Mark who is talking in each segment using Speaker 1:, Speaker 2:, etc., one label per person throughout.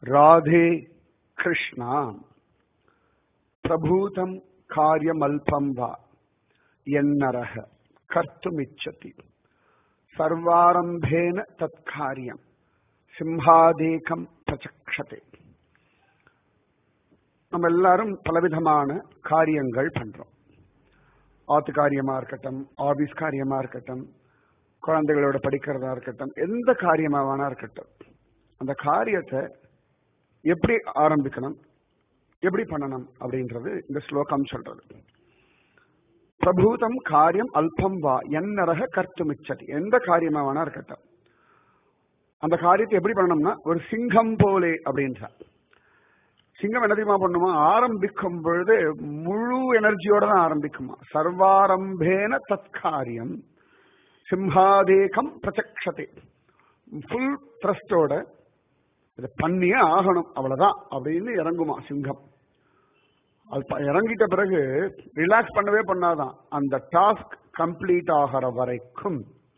Speaker 1: ராதே கிருஷ்ணா. பிரபூதம் காரியமல்பம் வா யன்னரஹ கர்த்துமிச்சதி சர்வாரம்பேன தத்காரியம் சிம்ஹாதேகம் பிரசக்ஷதே. நம்ம எல்லாரும் பலவிதமான காரியங்கள் பண்றோம். ஆத்து காரியமா இருக்கட்டும், ஆபீஸ் காரியமா இருக்கட்டும், குழந்தைகளோட படிக்கிறதா இருக்கட்டும், எந்த காரியமாவானா இருக்கட்டும், அந்த காரியத்தை எப்படி ஆரம்பிக்கணும், எப்படி பண்ணணும் அப்படின்றது இந்த ஸ்லோகம் சொல்றது. பிரபூதம் காரியம் அல்பம் வா யன்னரஹ கர்த்துமிச்சதி. எந்த காரியமாவானா இருக்கட்டும், அந்த காரியத்தை எப்படி பண்ணணும்னா ஒரு சிங்கம் போலே அப்படின்றார். சிங்கம் என்ன தெரியுமா பண்ணுமா? ஆரம்பிக்கும் பொழுது முழு எனர்ஜியோட தான் ஆரம்பிக்குமா. சர்வாரம்பேன தத்காரியம் சிம்ஹாதேகம் பிரசக்ஷதே. ஃபுல் த்ரஸ்டோட இதை பண்ணியே ஆகணும், அவ்வளவுதான் அப்படின்னு இறங்குமா சிங்கம். அது இறங்கிட்ட பிறகு ரிலாக்ஸ் பண்ணவே பண்ணாதான் அந்த டாஸ்க் கம்ப்ளீட் ஆகிற வரைக்கும்.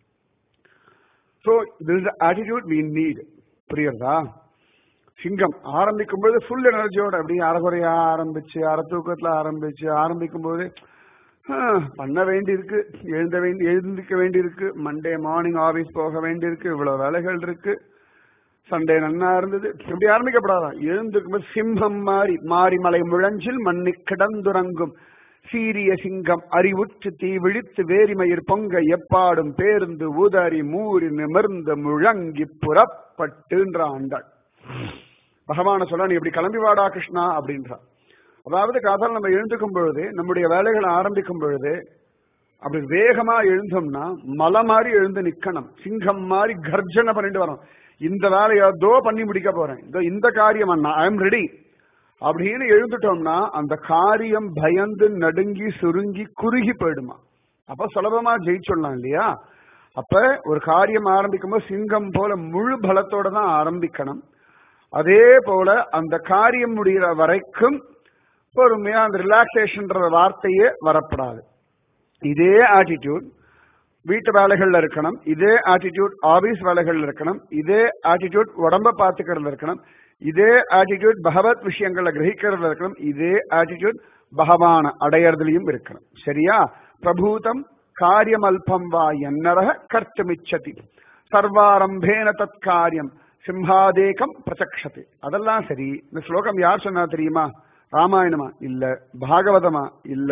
Speaker 1: So this is attitude we need. புரியுறதா? சிங்கம் ஆரம்பிக்கும் போது ஃபுல் எனர்ஜியோட அப்படி அறகுறையா ஆரம்பிச்சு அரை தூக்கத்துல ஆரம்பிக்கும் போது பண்ண வேண்டியிருக்கு, எழுந்திருக்க வேண்டியிருக்கு, மண்டே மார்னிங் ஆபீஸ் போக வேண்டியிருக்கு, இவ்வளவு வேலைகள் இருக்கு, சண்டே நன்னா இருந்தது, இப்படி ஆரம்பிக்கப்படாதான். எழுந்திருக்கும் போது சிம்மம் மாறி மலை முழஞ்சில் மண்ணி கிடந்துறங்கும் சீரிய சிங்கம் அறிவுற்று தீ விழித்து வேரிமயிர் பொங்க எப்பாடும் பேருந்து ஊதறி மூறி நிமிர்ந்து முழங்கி புறப்பட்டுன்ற ஆண்டாள். பகவான சொல்ல, நீ இப்படி கிளம்பி வாடா கிருஷ்ணா அப்படின்றா. அதாவது காதால் நம்ம எழுந்துக்கும் பொழுது, நம்முடைய வேலைகளை ஆரம்பிக்கும் பொழுது அப்படி வேகமா எழுந்தோம்னா மலை மாதிரி எழுந்து நிக்கணும், சிங்கம் மாதிரி கர்ஜனை பண்ணிட்டு வரோம். இந்த வேலையை தோ பண்ணி முடிக்க போறேன், இந்த காரியம் ஐ எம் ரெடி அப்படின்னு எழுந்துட்டோம்னா அந்த காரியம் பயந்து நடுங்கி சுருங்கி குறுகி போயிடுமா. அப்ப சுலபமா ஜெயிச்சிடலாம் இல்லையா? அப்ப ஒரு காரியம் ஆரம்பிக்கும் போது சிங்கம் போல முழு பலத்தோட தான் ஆரம்பிக்கணும். அதே போல அந்த காரியம் முடிகிற வரைக்கும் பொறுமையா அந்த ரிலாக்ஸேஷன் வார்த்தையே வரப்படாது. இதே ஆட்டிடியூட் வீட்டு வேலைகள்ல இருக்கணும், இதே ஆட்டிடியூட் ஆபீஸ் வேலைகள்ல இருக்கணும், இதே ஆட்டிடியூட் உடம்ப பார்த்துக்கிறதுல இருக்கணும், இதே ஆட்டிடியூட் பகவத் விஷயங்களை கிரகிக்கிறதுல இருக்கணும், இதே ஆட்டிடியூட் பகவான அடையறதுலயும் இருக்கணும். சரியா? பிரபூதம் காரியம் அல்பம் வா யன்னரஹ கர்த்துமிச்சதி சர்வாரம்பேன தத்காரியம் சிம்ஹாதேகம் பிரசக்ஷதே. அதெல்லாம் சரி. இந்த ஸ்லோகம் யார் சொன்னா தெரியுமா? ராமாயணமா இல்ல, பாகவதமா இல்ல,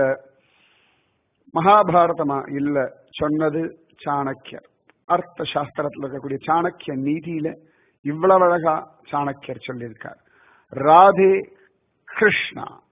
Speaker 1: மகாபாரதமா இல்ல, சொன்னது சாணக்கியர். அர்த்த சாஸ்திரத்தில் இருக்கக்கூடிய சாணக்கிய நீதியில இவ்வளவு அழகா சாணக்கியர் சொல்லியிருக்கார். ராதே கிருஷ்ணா.